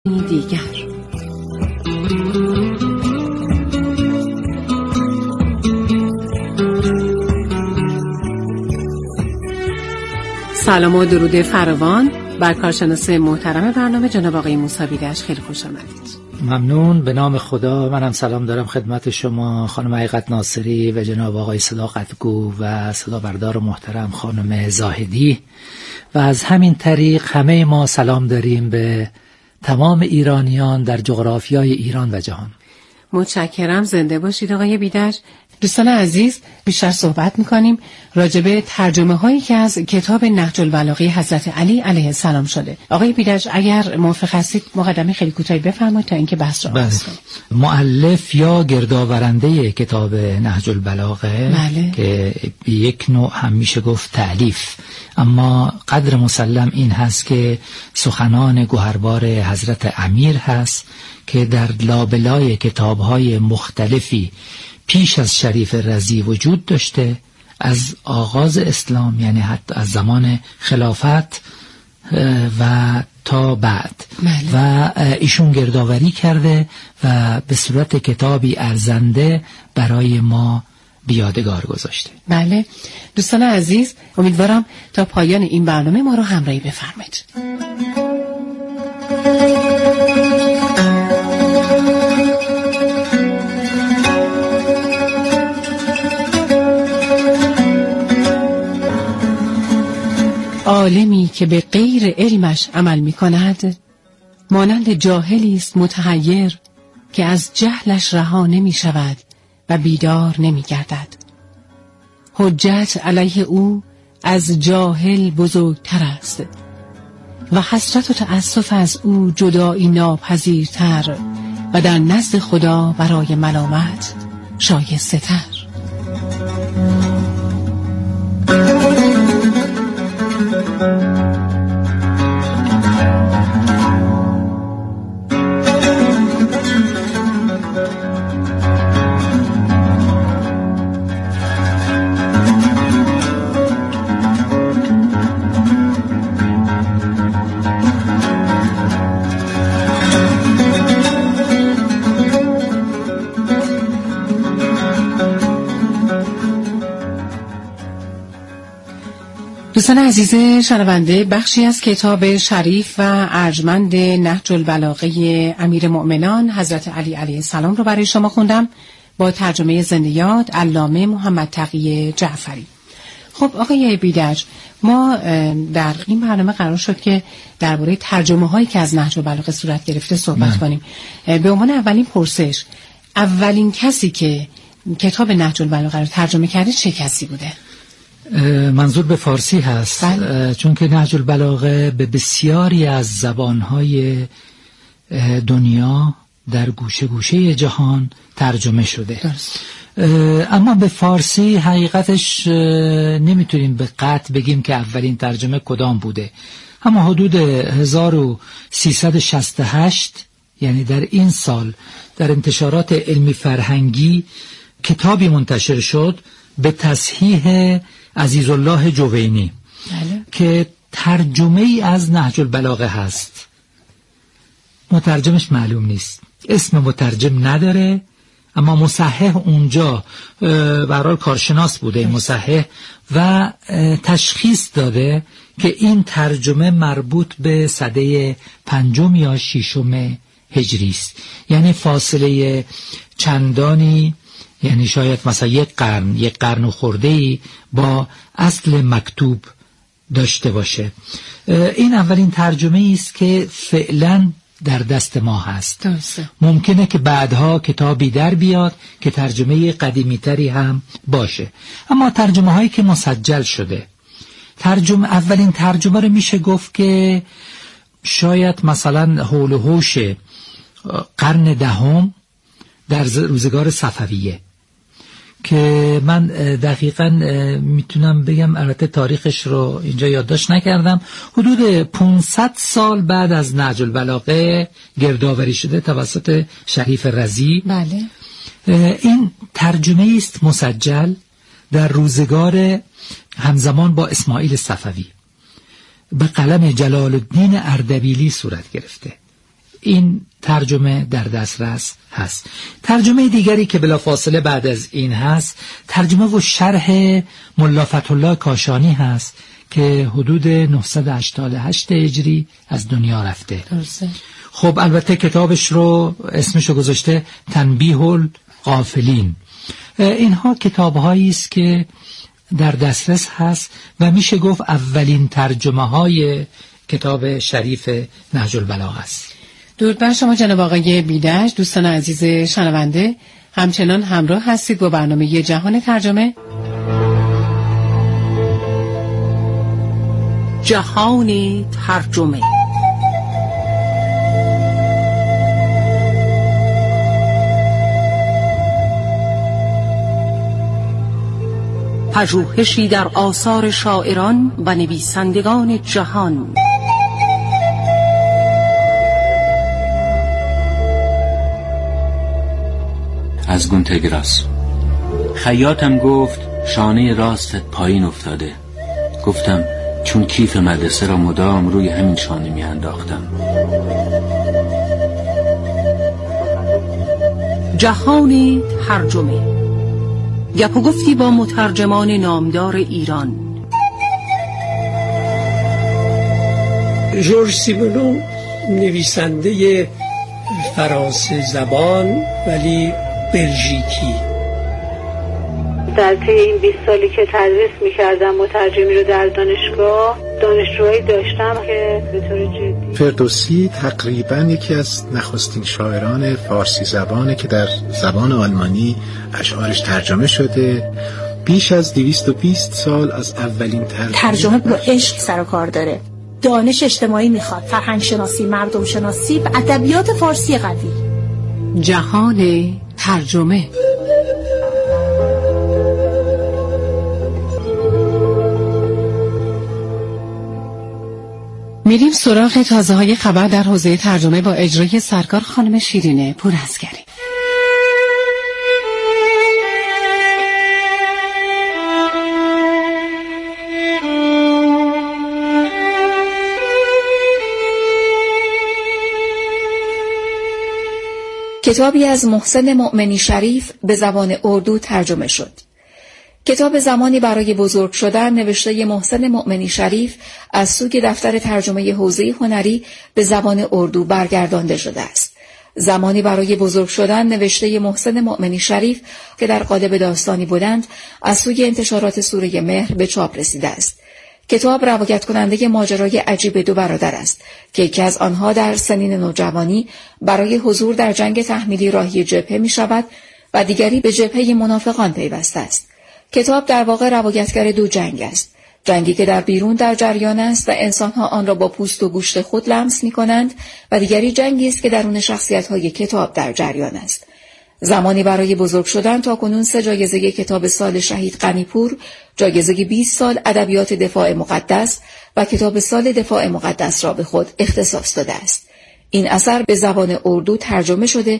دیگر. سلام و درود فراوان بر کارشناس محترم برنامه جناب آقای موسی بیدش. خیلی خوش آمدید. ممنون. به نام خدا منم سلام دارم خدمت شما خانم حقیقت ناصری و جناب آقای صداقتگو و صدابردار محترم خانم زاهدی، و از همین طریق همه ما سلام داریم به تمام ایرانیان در جغرافیای ایران و جهان. متشکرم. زنده باشید آقای بیدج. دوستان عزیز، بیشتر صحبت می‌کنیم راجع به ترجمه هایی که از کتاب نهج البلاغه حضرت علی علیه السلام شده. آقای بیدج اگر موافق هستید مقدمه خیلی کوتاهی بفرمایید تا اینکه بحث را آغاز کنیم. مؤلف یا گردآورنده کتاب نهج البلاغه که یک نوع هم میشه گفت تألیف، اما قدر مسلم این هست که سخنان گوهربار حضرت امیر هست که در لابلای کتاب‌های مختلفی پیش از شریف رضی وجود داشته، از آغاز اسلام، یعنی حتی از زمان خلافت و تا بعد و ایشون گردآوری کرده و به صورت کتابی ارزنده برای ما بیادگار گذاشته. بله دوستان عزیز، امیدوارم تا پایان این برنامه ما رو همراهی بفرمایید. عالمی که به غیر علمش عمل می کند مانند جاهلی است متحیر که از جهلش رها نمی شود و بیدار نمی گردد. حجت علیه او از جاهل بزرگتر است و حسرت و تأسف از او جدایی ناپذیرتر و در نزد خدا برای ملامت شایسته تر. دوستان عزیز شنونده، بخشی از کتاب شریف و ارجمند نهج البلاغه امیر مؤمنان حضرت علی علیه السلام رو برای شما خوندم با ترجمه زنده یاد علامه محمد تقی جعفری. خب آقای بیدج، ما در این برنامه قرار شد که درباره ترجمه هایی که از نهج البلاغه صورت گرفته صحبت کنیم. به عنوان اولین پرسش، اولین کسی که کتاب نهج البلاغه رو ترجمه کرده چه کسی بوده؟ منظور به فارسی هست. چون که نهج البلاغه به بسیاری از زبانهای دنیا در گوشه گوشه جهان ترجمه شده. درست. اما به فارسی حقیقتش نمیتونیم به قطع بگیم که اولین ترجمه کدام بوده، اما حدود 1368 یعنی در این سال در انتشارات علمی فرهنگی کتابی منتشر شد به تصحیح عزیزالله جوینی که ترجمه ای از نهج البلاغه هست. مترجمش معلوم نیست، اسم مترجم نداره، اما مصحح اونجا برای کارشناس بوده این مصحح و تشخیص داده که این ترجمه مربوط به سده 5 یا 6 هجری است، یعنی فاصله چندانی، یعنی شاید مثلا یک قرن و خورده‌ای با اصل مکتوب داشته باشه. این اولین ترجمه است که فعلا در دست ما هست. ممکنه که بعدها کتابی در بیاد که ترجمه قدیمی‌تری هم باشه، اما ترجمه هایی که مسجل شده، اولین ترجمه رو میشه گفت که شاید مثلا حول و حوش قرن 10 در روزگار صفویه، که من دقیقاً میتونم بگم، البته تاریخش رو اینجا یادداشت نکردم، حدود 500 سال بعد از نهج البلاغه گردآوری شده توسط شریف رضی. بله. این ترجمه است مسجل در روزگار همزمان با اسماعیل صفوی به قلم جلال الدین اردبیلی صورت گرفته. این ترجمه در دسترس هست. ترجمه دیگری که بلافاصله بعد از این هست ترجمه و شرح ملا فتح‌الله کاشانی هست که حدود 988 هجری از دنیا رفته. درسته. خب البته کتابش رو اسمشو گذاشته تنبیه الغافلین. اینها کتاب‌هایی است که در دسترس هست و میشه گفت اولین ترجمه های کتاب شریف نهج البلاغه است. درود بر شما جناب آقای بیدج. دوستان عزیز شنونده همچنان همراه هستید با برنامه جهان ترجمه. جهان ترجمه. پژوهشی در آثار شاعران و نویسندگان جهان. از گونتگراس. خیاطم گفت شانه راستت پایین افتاده. گفتم چون کیف مدرسه را مدام روی همین شانه می انداختم. جهان ترجمه. گپ و گفتی با مترجمان نامدار ایران. ژورژ سیمونو نویسنده فرانسه زبان ولی بلژیکی. در طی این 20 سالی که تدریس می‌کردم مترجمی رو در دانشگاه، دانشجوهایی داشتم که به طور جدی. فردوسی تقریباً یکی از نخستین شاعران فارسی زبانه که در زبان آلمانی اشعارش ترجمه شده. بیش از 220 سال از اولین ترجمه با عشق سر و کار داره. دانش اجتماعی میخواد، فرهنگ شناسی، مردم شناسی و ادبیات فارسی قوی. جهان ترجمه. میریم سراغ تازه های خبر در حوزه ترجمه با اجرای سرکار خانم شیرین پوراسگری. کتابی از محسن مؤمنی شریف به زبان اردو ترجمه شد. کتاب زمانی برای بزرگ شدن نوشته محسن مؤمنی شریف از سوی دفتر ترجمه حوزه هنری به زبان اردو برگردانده شده است. زمانی برای بزرگ شدن نوشته محسن مؤمنی شریف که در قالب داستانی بودند از سوی انتشارات سوره مهر به چاپ رسیده است. کتاب روایت کننده ماجرای عجیب دو برادر است که یکی از آنها در سنین نوجوانی برای حضور در جنگ تحمیلی راهی جبهه می شود و دیگری به جبهه منافقان پیوسته است. کتاب در واقع روایتگر دو جنگ است. جنگی که در بیرون در جریان است و انسانها آن را با پوست و گوشت خود لمس می کنند و دیگری جنگی است که درون شخصیت‌های کتاب در جریان است. زمانی برای بزرگ شدن تا کنون 3 جایزه کتاب سال شهید غنی‌پور، جایزه 20 سال ادبیات دفاع مقدس و کتاب سال دفاع مقدس را به خود اختصاص داده است. این اثر به زبان اردو ترجمه شده.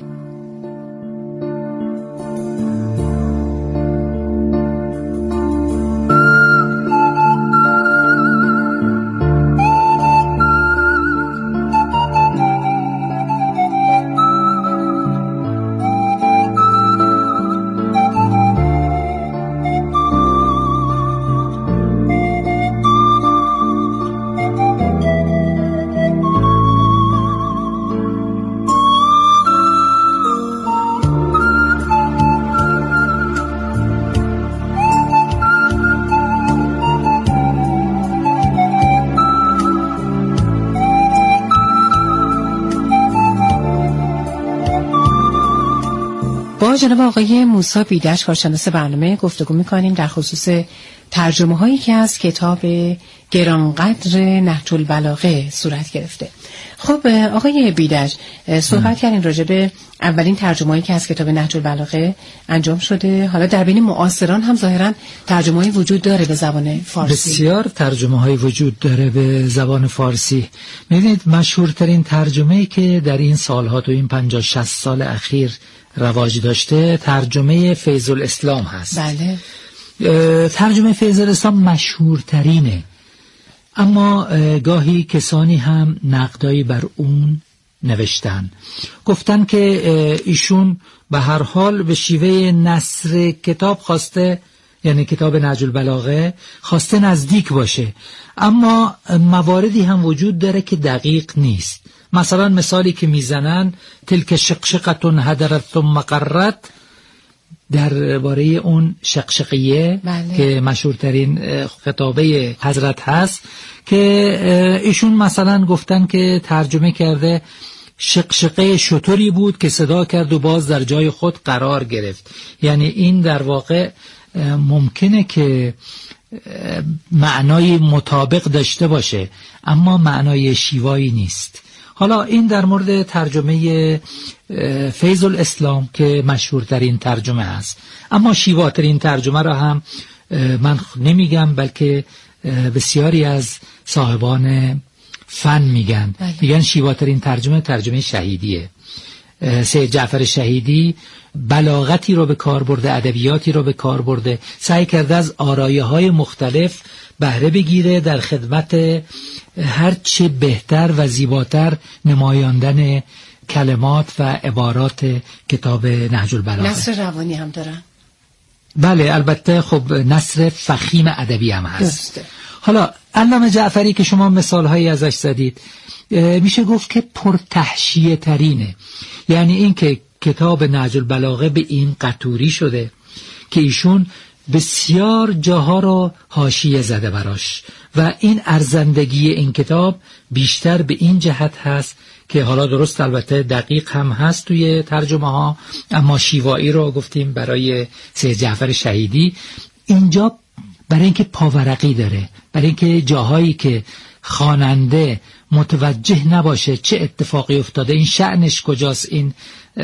با جناب آقای موسی بیدج کارشناس برنامه گفتگو می‌کنیم در خصوص ترجمه هایی که از کتاب گرانقدر نهج البلاغه صورت گرفته. خب آقای بیدج صحبت کردیم راجع به اولین ترجمه‌ای که از کتاب نهج البلاغه انجام شده. حالا در بین معاصران هم ظاهراً ترجمه‌ای وجود داره به زبان فارسی. بسیار ترجمه‌های وجود داره به زبان فارسی. می‌بینید مشهورترین ترجمه‌ای که در این سال‌ها تو این 50-60 سال اخیر رواج داشته ترجمه فیض الاسلام هست. بله. ترجمه فیض الاسلام مشهورترینه، اما گاهی کسانی هم نقدایی بر اون نوشتن. گفتن که ایشون به هر حال به شیوه نثر کتاب خواسته، یعنی کتاب نهج البلاغه خواسته نزدیک باشه، اما مواردی هم وجود داره که دقیق نیست. مثلا مثالی که میزنن تلک شقشقتون هدرت ثم قرت، درباره اون شقشقیه که مشهورترین خطابه حضرت هست، که ایشون مثلا گفتن که ترجمه کرده شقشقه شتری بود که صدا کرد و باز در جای خود قرار گرفت. یعنی این در واقع ممکنه که معنای مطابق داشته باشه اما معنای شیوایی نیست. حالا این در مورد ترجمه فیض الاسلام که مشهورترین ترجمه هست، اما شیواترین ترجمه را هم من نمیگم، بلکه بسیاری از صاحبان فن میگن شیواترین ترجمه شهیدیه. سید جعفر شهیدی بلاغتی رو به کار برده، ادبیاتی رو به کار برده، سعی کرده از آرایه‌های مختلف بهره بگیره در خدمت هر چه بهتر و زیباتر نمایاندن کلمات و عبارات کتاب نهج البلاغه. نثر روانی هم دارن؟ بله البته، خب نثر فخیم ادبی هم هست. حالا علامه جعفری که شما مثالهایی ازش زدید، میشه گفت که پرتحشیه ترینه. یعنی این که کتاب نهج البلاغه به این قطوری شده که ایشون بسیار جاها رو حاشیه زده براش و این ارزندگی این کتاب بیشتر به این جهت هست که حالا درست البته دقیق هم هست توی ترجمه ها، اما شیوایی رو گفتیم برای سید جعفر شهیدی. اینجا برای اینکه پاورقی داره، برای اینکه جاهایی که خواننده متوجه نباشه چه اتفاقی افتاده، این شأنش کجاست، این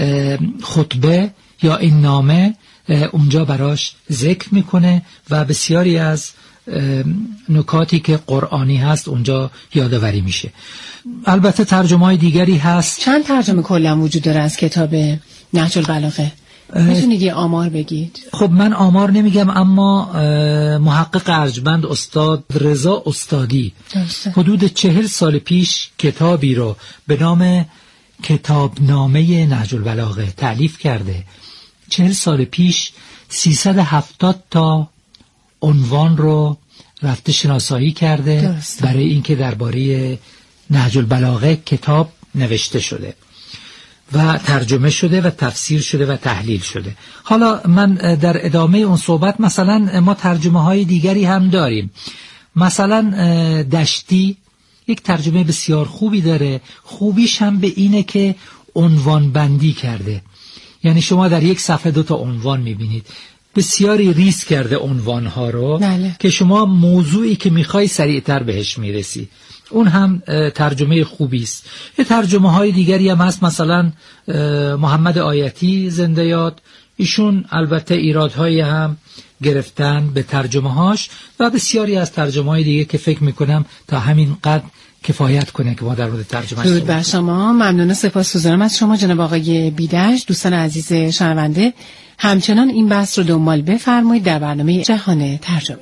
خطبه یا این نامه، اونجا براش ذکر میکنه و بسیاری از نکاتی که قرآنی هست اونجا یادآوری میشه. البته ترجمه های دیگری هست. چند ترجمه کلا وجود داره از کتاب نهج البلاغه؟ میتونید یه آمار بگید؟ خب من آمار نمیگم، اما محقق ارجمند استاد رضا استادی حدود 40 سال پیش کتابی رو به نام کتابنامه نهج البلاغه تألیف کرده. 40 سال پیش 370 تا عنوان رو رفته شناسایی کرده برای اینکه درباره نهج البلاغه کتاب نوشته شده و ترجمه شده و تفسیر شده و تحلیل شده. حالا من در ادامه اون صحبت مثلا ما ترجمه های دیگری هم داریم. مثلا دشتی یک ترجمه بسیار خوبی داره. خوبیش هم به اینه که عنوان بندی کرده، یعنی شما در یک صفحه 2 تا عنوان میبینید. بسیاری ریز کرده عنوانها رو که شما موضوعی که میخوای سریعتر بهش میرسی. اون هم ترجمه خوبی است. یه ترجمه های دیگری هم هست، مثلا محمد آیتی زنده یاد، ایشون البته ایرادهایی هم گرفتن به ترجمه هاش و بسیاری از ترجمه های دیگه که فکر میکنم تا همین قد کفایت کنه که ما در مورد ترجمه درود بر شما. ممنون و سپاسگزارم از شما جناب آقای بیدج. دوستان عزیز شنونده همچنان این بحث رو دنبال بفرمایید در برنامه جهان ترجمه.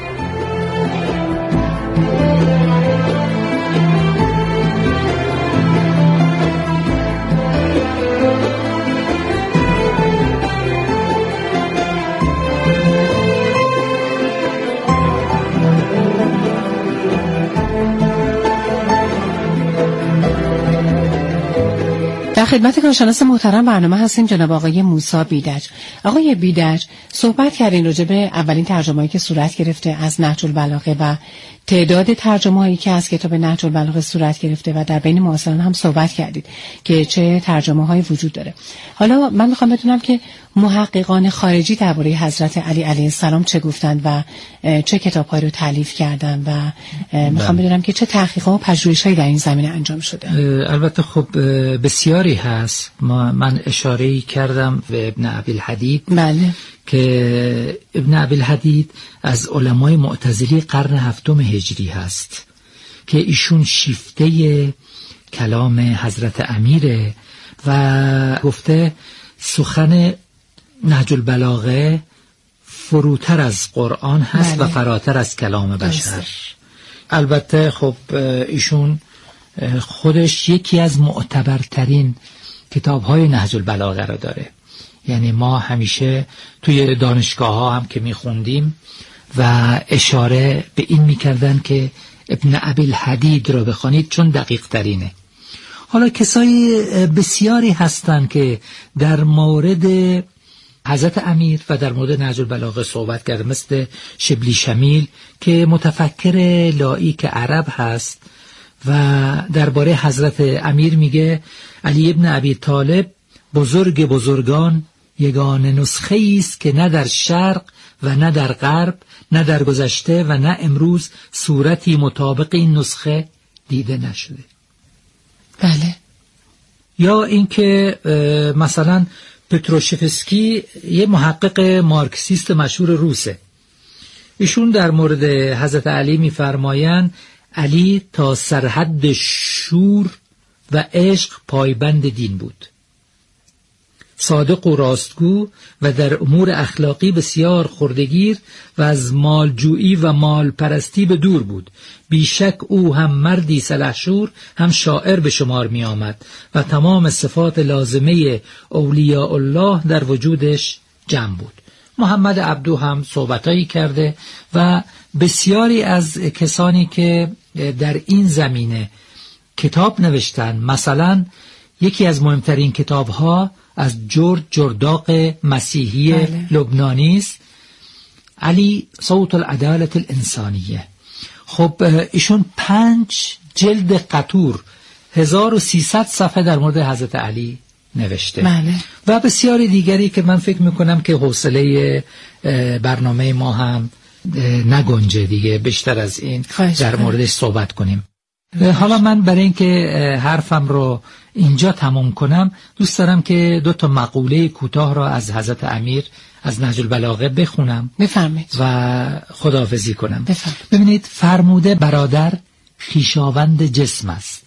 در خدمت کارشناس محترم برنامه هستیم جناب آقای موسی بیدج. آقای بیدج، صحبت کردین راجع به اولین ترجمه‌ای که صورت گرفته از نهج البلاغه و تعداد ترجمه‌هایی که از کتاب نهج البلاغه صورت گرفته و در بین معاصران هم صحبت کردید که چه ترجمه‌هایی وجود داره. حالا من می‌خوام بدونم که محققان خارجی درباره حضرت علی علیه السلام چه گفتند و چه کتاب‌هایی رو تالیف کردن و می‌خوام بدونم که چه تحقیقات و پژوهش‌هایی در این زمینه انجام شده. البته خب بسیاری هست. من اشاره‌ای کردم به ابن ابی الحدید. بله. که ابن ابی الحدید از علمای معتزلی قرن 7 هجری هست که ایشون شیفته کلام حضرت امیره و گفته سخن نهج البلاغه فروتر از قرآن هست. بله. و فراتر از کلام بشر. البته خب ایشون خودش یکی از معتبرترین کتاب‌های نهج البلاغه را داره. یعنی ما همیشه توی دانشگاه ها هم که میخوندیم و اشاره به این میکردن که ابن ابی الحدید را بخوانید چون دقیق ترینه. حالا کسای بسیاری هستن که در مورد حضرت امیر و در مورد نهج البلاغه صحبت کرده، مثل شبلی شمیل که متفکر لاییک عرب هست و درباره حضرت امیر میگه علی ابن ابی طالب بزرگ بزرگان یگانه نسخه است که نه در شرق و نه در غرب، نه در گذشته و نه امروز صورتی مطابق این نسخه دیده نشده. بله. یا اینکه مثلا پتروشفسکی یه محقق مارکسیست مشهور روسه، ایشون در مورد حضرت علی میفرمایند علی تا سرحد شور و عشق پایبند دین بود، صادق و راستگو و در امور اخلاقی بسیار خردگیر و از مالجویی و مال پرستی به دور بود. بیشک او هم مردی سلحشور هم شاعر به شمار می آمد و تمام صفات لازمه اولیاء الله در وجودش جمع بود. محمد عبدو هم صحبتایی کرده و بسیاری از کسانی که در این زمینه کتاب نوشتن. مثلا یکی از مهمترین کتاب‌ها از جورج جرداق مسیحی لبنانی است، علی صوت العدالت الانسانیه. خب ایشون 5 جلد قطور 1300 صفحه در مورد حضرت علی نوشته. بله. و بسیاری دیگری که من فکر میکنم که حوصله برنامه ما هم نگنجه دیگه بیشتر از این در موردش صحبت کنیم. حالا من برای اینکه حرفم رو اینجا تمام کنم دوست دارم که 2 مقوله کوتاه را از حضرت امیر از نهج البلاغه بخونم. بفرمایید. و خداحافظی کنم. بفرمایید. ببینید، فرموده برادر خویشاوند جسم است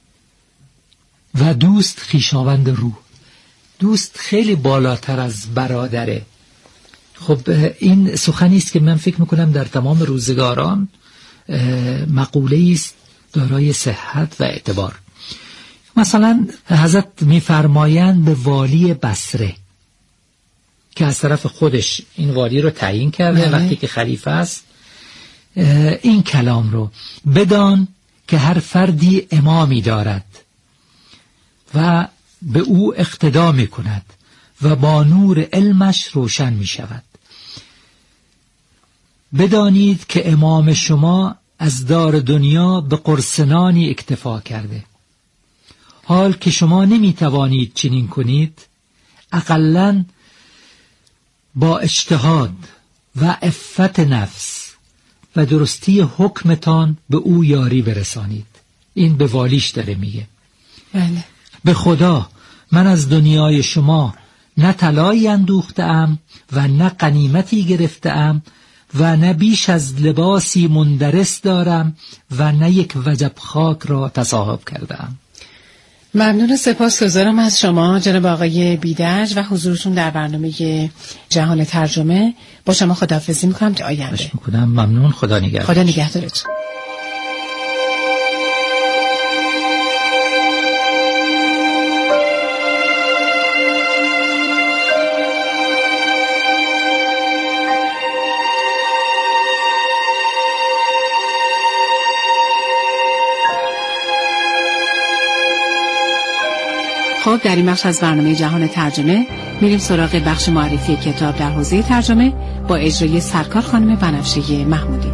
و دوست خویشاوند روح. دوست خیلی بالاتر از برادره. خب این سخنی است که من فکر میکنم در تمام روزگاران مقوله است دارای صحت و اعتبار. مثلا حضرت میفرمایند به والی بصره که از طرف خودش این والی رو تعیین کرده وقتی که خلیفه است، این کلام رو بدان که هر فردی امامی دارد و به او اقتدا می کند و با نور علمش روشن می شود. بدانید که امام شما از دار دنیا به قرصنانی اکتفا کرده. حال که شما نمی توانید چنین کنید، اقلن با اجتهاد و عفت نفس و درستی حکمتان به او یاری برسانید. این به والیش داره میگه. بله. به خدا من از دنیای شما نه طلایی اندوخته‌ام و نه غنیمتی گرفته‌ام و نه بیش از لباسی مندرس دارم و نه یک وجب خاک را تصاحب کرده‌ام. ممنون، سپاسگزارم از شما جناب آقای بیدرج و حضورتون در برنامه جهان ترجمه. با شما خداحافظی میکنم تا آینده. ممنون. خدا نگهدار. خدا نگهدارتون. خب در این بخش از برنامه جهان ترجمه میریم سراغ بخش معرفی کتاب در حوزه ترجمه با اجرای سرکار خانم بنفشه محمودی.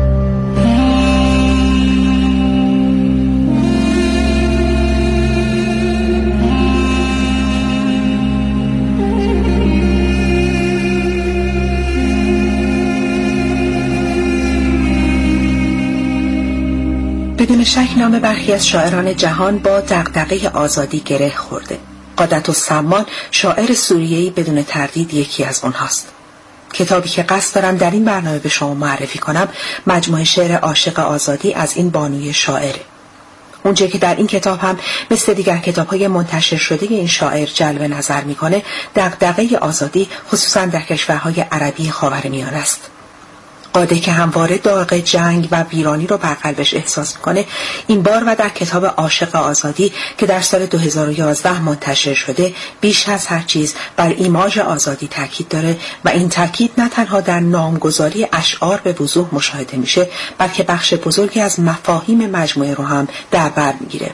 بدون شک نام برخی از شاعران جهان با دغدغه آزادی گره خورده. قادت‌السمان شاعر سوریه‌ای بدون تردید یکی از اونهاست. کتابی که قصد دارم در این برنامه به شما معرفی کنم مجموعه شعر عاشق آزادی از این بانوی شاعره. اونجا که در این کتاب هم مثل دیگر کتاب‌های منتشر شده این شاعر جلب نظر می‌کنه، دغدغه آزادی خصوصا در کشورهای عربی خاورمیانه است. قاده که همواره داغ جنگ و ویرانی رو بر قلبش احساس میکنه، این بار و در کتاب عاشق آزادی که در سال 2011 منتشر شده بیش از هر چیز بر ایماژ آزادی تاکید داره و این تاکید نه تنها در نامگذاری اشعار به وضوح مشاهده میشه، بلکه بخش بزرگی از مفاهیم مجموعه رو هم در بر میگیره.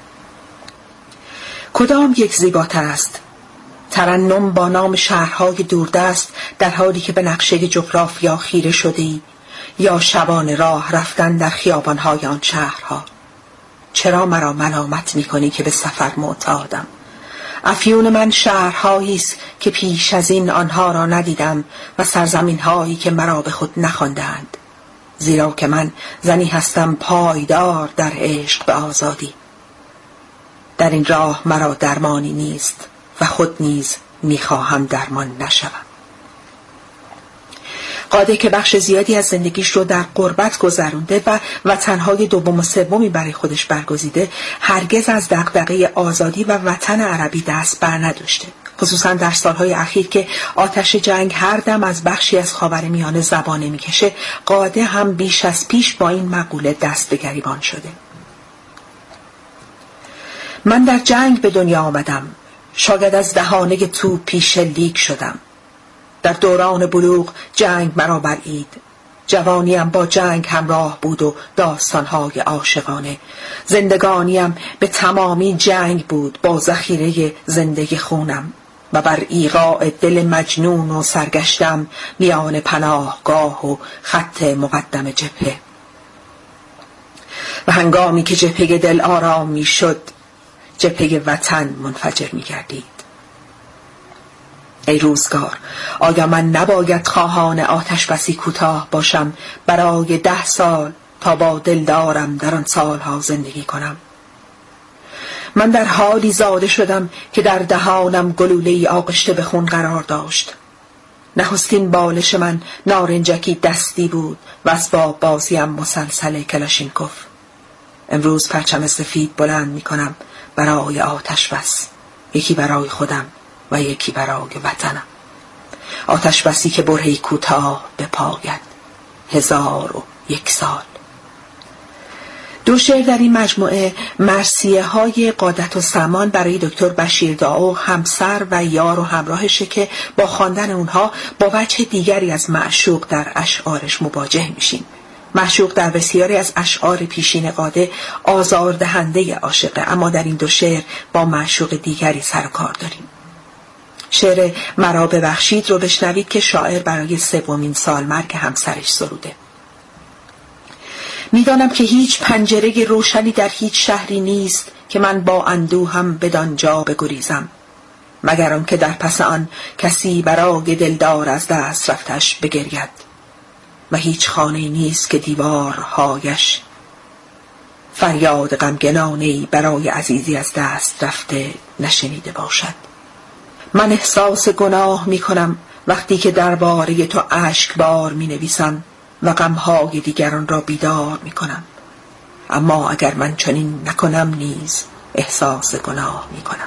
کدام یک زیباتر است؟ ترنم با نام شهرهای دوردست در حالی که به نقشه جغرافیا خیره شده ای، یا شبان راه رفتن در خیابانهای آن شهرها. چرا مرا ملامت میکنی که به سفر معتادم؟ افیون من شهرهایی است که پیش از این آنها را ندیدم و سرزمینهایی که مرا به خود نخواندند، زیرا که من زنی هستم پایدار در عشق به آزادی. در این راه مرا درمانی نیست و خود نیز میخواهم درمان نشوم. قاده که بخش زیادی از زندگیش رو در غربت گذرونده و وطنهای دوم و سومی برای خودش برگزیده، هرگز از دغدغه آزادی و وطن عربی دست بر نداشته، خصوصا در سالهای اخیر که آتش جنگ هر دم از بخشی از خاورمیانه زبانه میکشه. قاده هم بیش از پیش با این مقوله دست به گریبان شده. من در جنگ به دنیا آمدم، شاید از دهانه توپی شلیک شدم. در دوران بلوغ جنگ مرا برید، جوانیم با جنگ همراه بود و داستانهای عاشقانه. زندگانیم به تمامی جنگ بود با ذخیره زندگی خونم و بر ایقاع دل مجنون و سرگشتم میان پناهگاه و خط مقدم جبهه. و هنگامی که جبهه دل آرام می شد، جبهه وطن منفجر می گردید. ای روزگار، آیا من نباید خواهان آتش بسی کوتاه باشم برای 10 سال تا با دلدارم در آن سالها زندگی کنم؟ من در حالی زاده شدم که در دهانم گلوله‌ای آغشته به خون قرار داشت. نخستین بالش من نارنجکی دستی بود و اسباب بازیم مسلسل کلاشینکوف. امروز پرچم سفید بلند می کنم برای آتش بس، یکی برای خودم و یکی برای وطنم. آتش بسی که برهی کوتاه بپاید، 1001 سال. 2 شعر در این مجموعه مرثیه های قادت و سمان برای دکتر بشیر داو، همسر و یار و همراهشه که با خواندن اونها با وجه دیگری از معشوق در اشعارش مواجه میشیم. معشوق در بسیاری از اشعار پیشین قاده آزاردهنده عاشقه، اما در این 2 شعر با معشوق دیگری سر و کار داریم. شعر مرا ببخشید رو بشنوید که شاعر برای 3مین سالمرگ همسرش سروده. میدانم که هیچ پنجره روشنی در هیچ شهری نیست که من با اندوهم بدانجا بگریزم، مگر آن که در پس آن کسی برای دلدار از دست رفتش بگرید. و هیچ خانه‌ای نیست که دیوارهایش فریاد غمگنانه‌ای برای عزیزی از دست رفته نشنیده باشد. من احساس گناه می کنم وقتی که درباره تو اشکبار می نویسم و غمهای دیگران را بیدار می کنم، اما اگر من چنین نکنم نیز احساس گناه می کنم.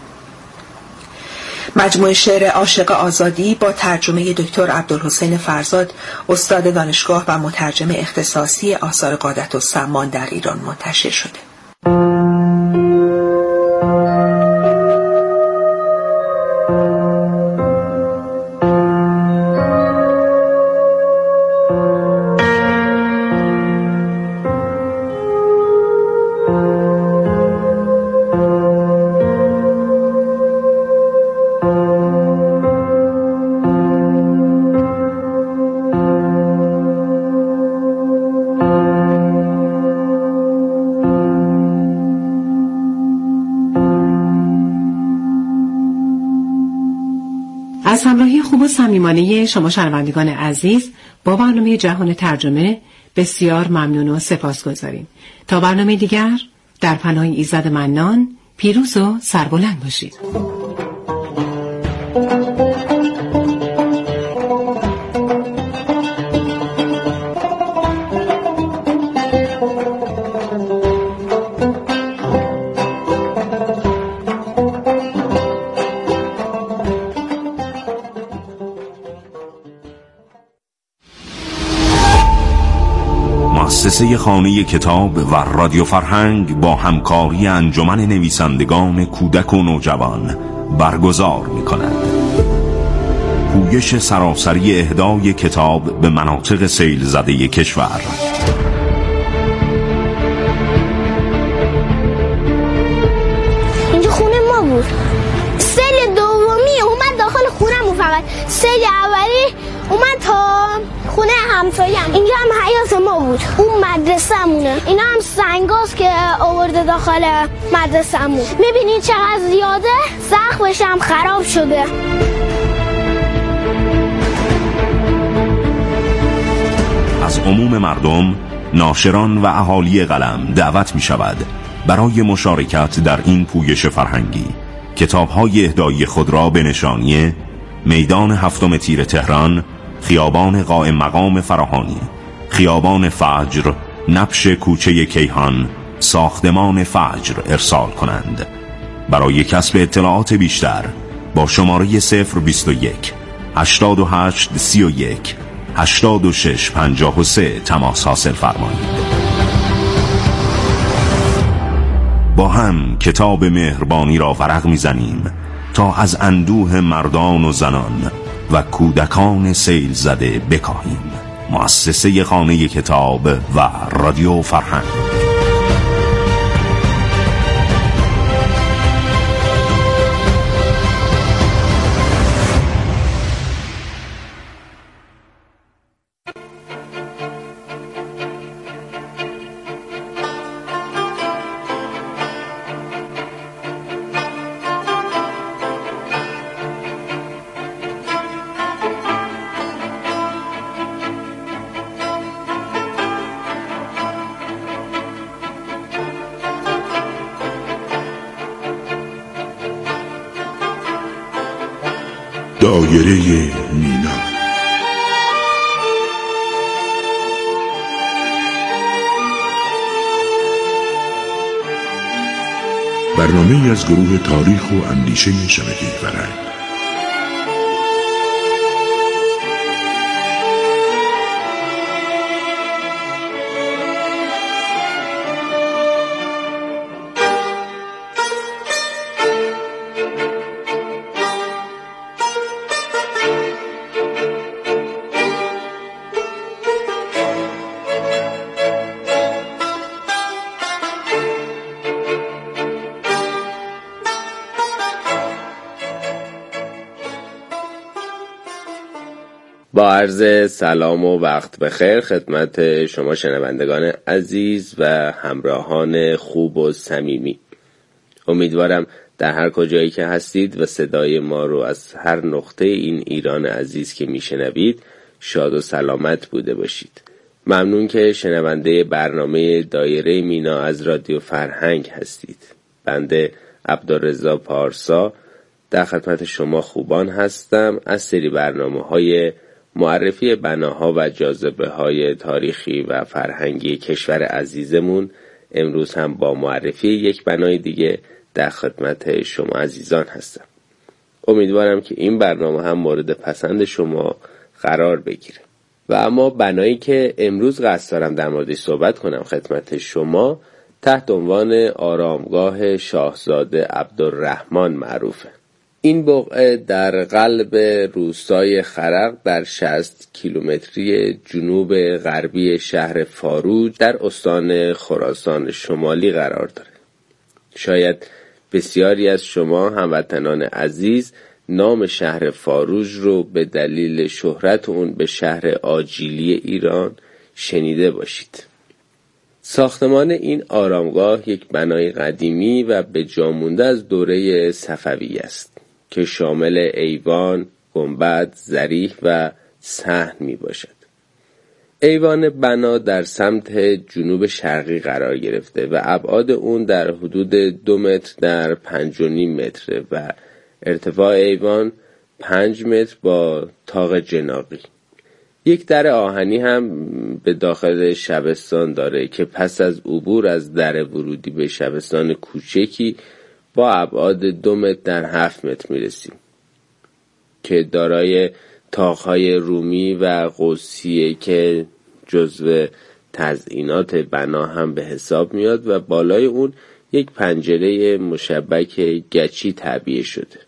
مجموعه شعر عاشق آزادی با ترجمه دکتر عبدالحسین فرزاد، استاد دانشگاه و مترجم اختصاصی آثار قادت و سمان در ایران منتشر شده. از همراهی خوب و صمیمانه شما شنوندگان عزیز با برنامه جهان ترجمه بسیار ممنون و سپاسگزاریم. تا برنامه دیگر، در پناه ایزد منان پیروز و سربلند باشید. مؤسسه خانه کتاب و رادیو فرهنگ با همکاری انجمن نویسندگان کودک و نوجوان برگزار می‌کند. پویش سراسری اهدای کتاب به مناطق سیل زده کشور. اینجا خونه ما بود. سیل دومی اومد داخل خونمون، فقط سیل اولی اومد تا خونه همسایه‌ام. اینجا هم حیاط ما بود. اون مدرسه‌مونه. اینا هم سنگاست که آورده داخل مدرسه‌مون. می‌بینید چقدر زیاده؟ سقفش هم خراب شده. از عموم مردم، ناشران و اهالی قلم دعوت می‌شود برای مشارکت در این پویش فرهنگی کتاب‌های اهدایی خود را به نشانی میدان 7 تیر تهران، خیابان قائم مقام فراهانی، خیابان فجر، نبش کوچه کیهان، ساختمان فجر ارسال کنند. برای کسب اطلاعات بیشتر با شماره 021 88 31 86 53 تماس حاصل فرمایید. با هم کتاب مهربانی را ورق می‌زنیم تا از اندوه مردان و زنان و کودکان سیل زده بکاهیم. مؤسسه خانه کتاب و رادیو فرهنگ. دایره مینا. برنامه از گروه تاریخ و اندیشه شبکه فرهنگ. با عرض سلام و وقت بخیر خدمت شما شنوندگان عزیز و همراهان خوب و صمیمی. امیدوارم در هر کجایی که هستید و صدای ما رو از هر نقطه این ایران عزیز که میشنوید شاد و سلامت بوده باشید. ممنون که شنونده برنامه دایره مینا از رادیو فرهنگ هستید. بنده عبدالرضا پارسا در خدمت شما خوبان هستم. از سری برنامه‌های معرفی بناها و جاذبه‌های تاریخی و فرهنگی کشور عزیزمون امروز هم با معرفی یک بنای دیگه در خدمت شما عزیزان هستم. امیدوارم که این برنامه هم مورد پسند شما قرار بگیره. و اما بنایی که امروز قصد دارم در موردش صحبت کنم خدمت شما تحت عنوان آرامگاه شاهزاده عبدالرحمن معروفه. این بقعه در قلب روستای خرق در 60 کیلومتری جنوب غربی شهر فاروج در استان خراسان شمالی قرار داره. شاید بسیاری از شما هموطنان عزیز نام شهر فاروج رو به دلیل شهرت اون به شهر آجیلی ایران شنیده باشید. ساختمان این آرامگاه یک بنای قدیمی و به جا مونده از دوره صفوی است که شامل ایوان، گنبد، ضریح و صحن می باشد. ایوان بنا در سمت جنوب شرقی قرار گرفته و ابعاد اون در حدود 2 متر در 5.5 متر و ارتفاع ایوان 5 متر با طاق جناقی. یک در آهنی هم به داخل شبستان داره که پس از عبور از در ورودی به شبستان کوچکی با ابعاد 2 متر در 7 متر میرسیم که دارای طاق‌های رومی و قوسیه که جزو تزئینات بنا هم به حساب میاد و بالای اون یک پنجره مشبک گچی تعبیه شده.